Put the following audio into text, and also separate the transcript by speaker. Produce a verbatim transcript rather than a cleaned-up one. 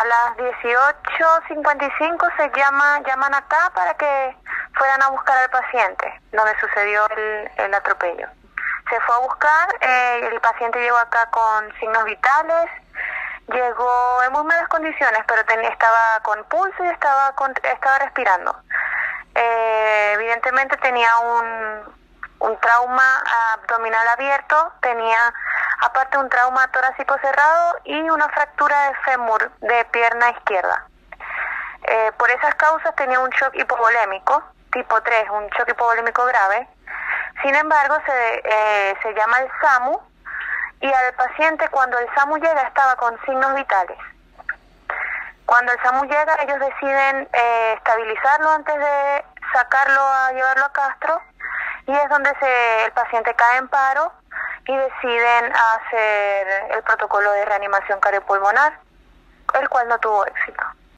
Speaker 1: A las dieciocho cincuenta y cinco se llama, llaman acá para que fueran a buscar al paciente, donde sucedió el, el atropello. Se fue a buscar, eh, el paciente llegó acá con signos vitales, llegó en muy malas condiciones, pero ten, estaba con pulso y estaba, con, estaba respirando. Eh, evidentemente tenía un, un trauma abdominal abierto, tenía aparte un trauma torácico cerrado y una fractura de fémur de pierna izquierda. Eh, por esas causas tenía un shock hipovolémico, tipo tres, un shock hipovolémico grave. Sin embargo, se, eh, se llama el SAMU y al paciente cuando el SAMU llega estaba con signos vitales. Cuando el SAMU llega, ellos deciden eh, estabilizarlo antes de sacarlo a llevarlo a Castro y es donde se, el paciente cae en paro y deciden hacer el protocolo de reanimación cardiopulmonar, el cual no tuvo éxito.